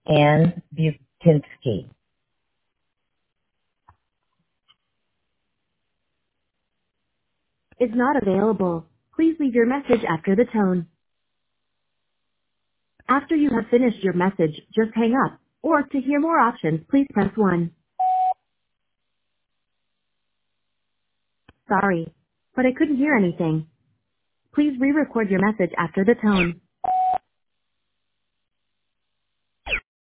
Ann Bukinski. Is not available. Please leave your message after the tone. After you have finished your message, just hang up. Or to hear more options, please press 1. Sorry, but I couldn't hear anything. Please re-record your message after the tone.